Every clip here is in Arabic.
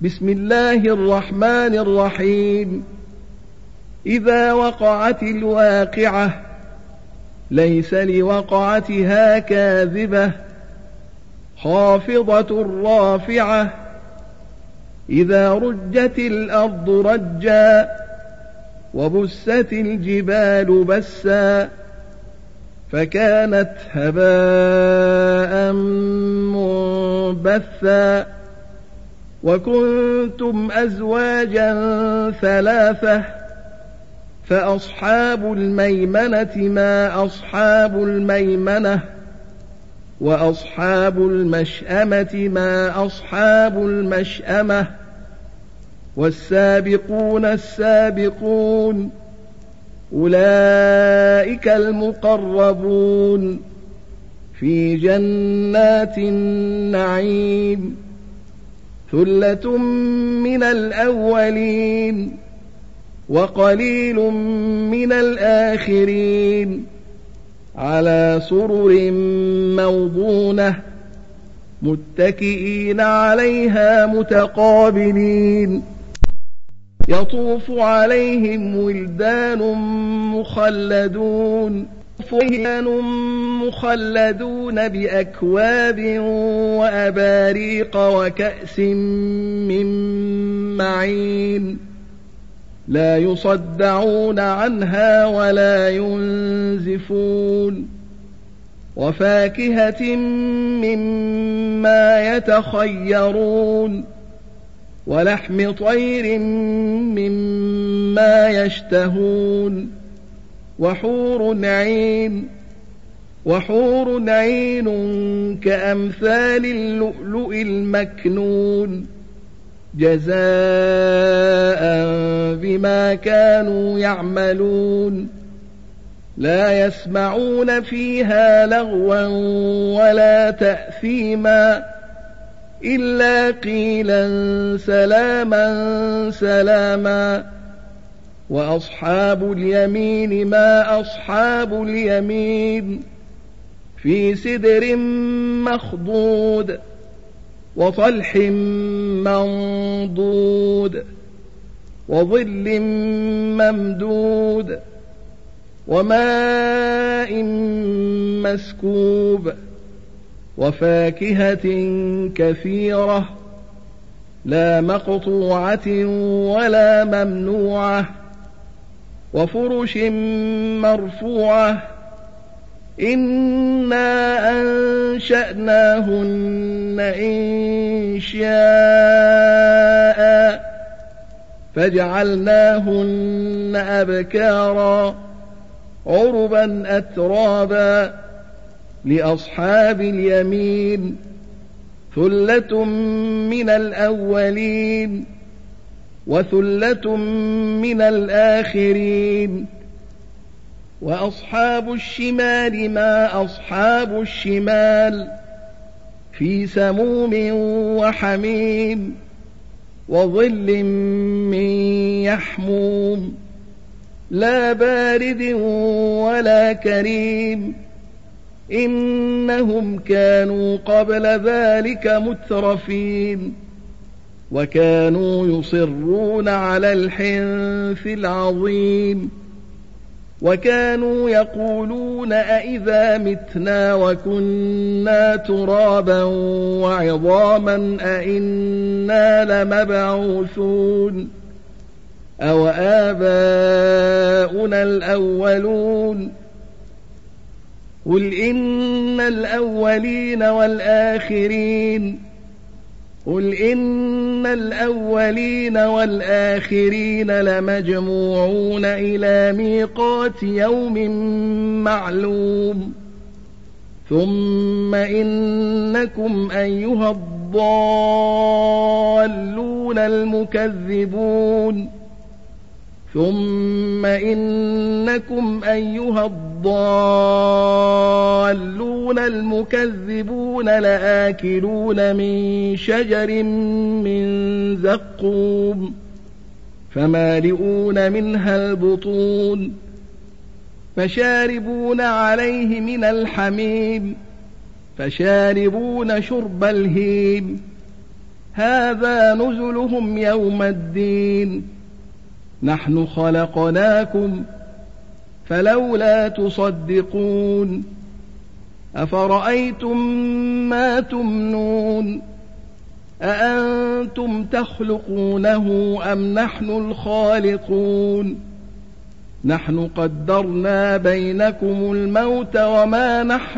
بسم الله الرحمن الرحيم. إذا وقعت الواقعة ليس لوقعتها كاذبة خافضة رافعة. إذا رجت الأرض رجا وبست الجبال بسا فكانت هباء منبثا. وكنتم أزواجا ثلاثة فأصحاب الميمنة ما أصحاب الميمنة وأصحاب المشأمة ما أصحاب المشأمة. والسابقون السابقون أولئك المقربون في جنات النعيم. ثلة من الأولين وقليل من الآخرين على سرر موضونة متكئين عليها متقابلين. يطوف عليهم ولدان مخلدون بأكواب وأباريق وكأس من معين لا يصدعون عنها ولا ينزفون. وفاكهة مما يتخيرون ولحم طير مما يشتهون. وحور عين كأمثال اللؤلؤ المكنون جزاء بما كانوا يعملون. لا يسمعون فيها لغوا ولا تأثيما إلا قيلا سلاما سلاما. وأصحاب اليمين ما أصحاب اليمين في سدر مخضود وطلح منضود وظل ممدود وماء مسكوب وفاكهة كثيرة لا مقطوعة ولا ممنوعة وفرش مرفوعة. إنا أنشأناهن إنشاء فجعلناهن أبكارا عربا أترابا لأصحاب اليمين. ثلة من الأولين وثلة من الآخرين. وأصحاب الشمال ما أصحاب الشمال في سموم وحميم وظل من يحموم لا بارد ولا كريم. إنهم كانوا قبل ذلك مترفين وكانوا يصرون على الحنث العظيم. وكانوا يقولون أئذا متنا وكنا ترابا وعظاما أئنا لمبعوثون أو آباؤنا الأولون. قل إن الأولين والآخرين لمجموعون إلى ميقات يوم معلوم. ثم إنكم أيها الضالون المكذبون لآكلون من شجر من زقوم فمالئون منها البطون فشاربون عليه من الحميم فشاربون شرب الهيم هذا نزلهم يوم الدين نحن خلقناكم فلولا تصدقون أفرأيتم ما تمنون أأنتم تخلقونه أم نحن الخالقون نحن قدرنا بينكم الموت وما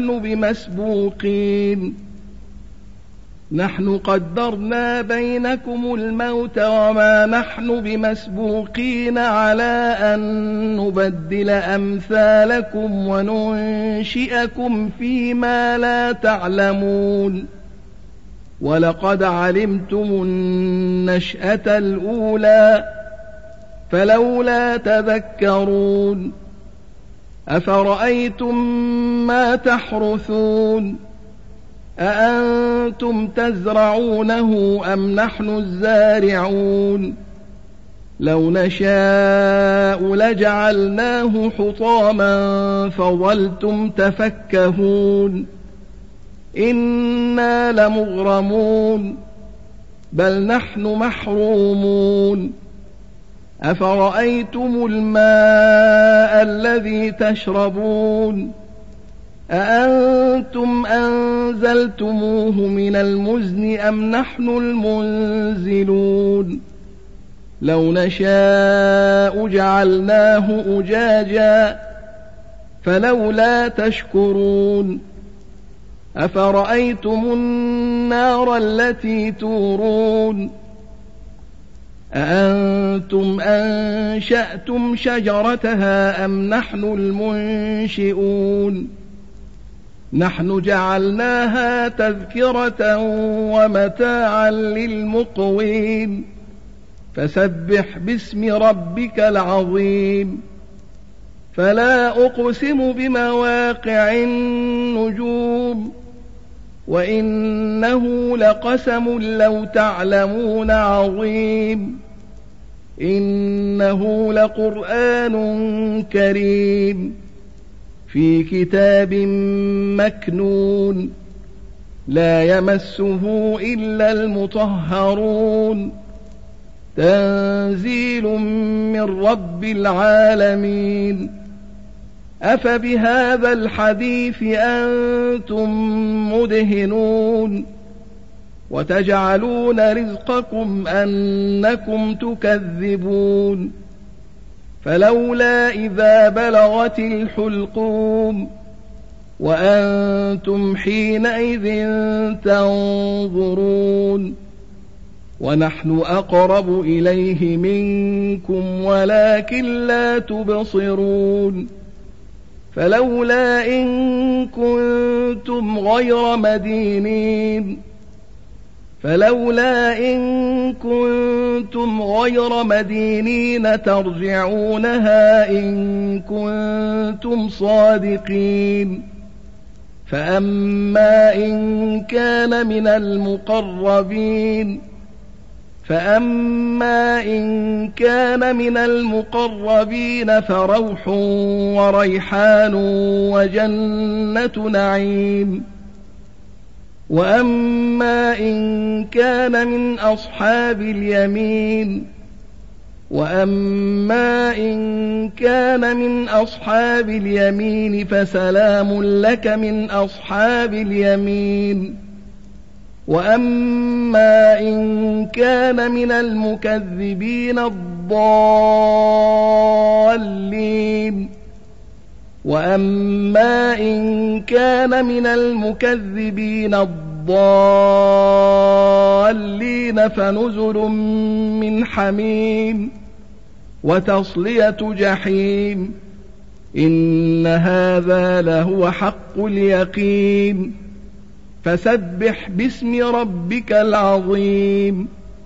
نحن بمسبوقين على أن نبدل أمثالكم وننشئكم فيما لا تعلمون ولقد علمتم النشأة الأولى فلولا تذكرون أفرأيتم ما تحرثون أأنتم تزرعونه أم نحن الزارعون لو نشاء لجعلناه حطاما فظلتم تفكهون إنا لمغرمون بل نحن محرومون أفرأيتم الماء الذي تشربون أأنتم أنزلتموه من المزن أم نحن المنزلون لو نشاء جعلناه أجاجا فلولا تشكرون أفرأيتم النار التي تورون أأنتم أنشأتم شجرتها أم نحن المنشئون نحن جعلناها تذكرة ومتاعا للمقوين فسبح باسم ربك العظيم فلا أقسم بمواقع النجوم وإنه لقسم لو تعلمون عظيم إنه لقرآن كريم في كتاب مكنون لا يمسه إلا المطهرون تنزيل من رب العالمين أفبهذا الحديث أنتم مدهنون وتجعلون رزقكم أنكم تكذبون فلولا إذا بلغت الحلقوم وأنتم حينئذ تنظرون ونحن أقرب إليه منكم ولكن لا تبصرون فلولا إن كنتم غير مدينين ترجعونها إن كنتم صادقين فأما إن كان من المقربين فروح وريحان وجنة نعيم وأما إن كان من أصحاب اليمين فسلام لك من أصحاب اليمين وأما إن كان من المكذبين الضالين فنزل من حميم وتصلية جحيم إن هذا لهو حق اليقين فسبح باسم ربك العظيم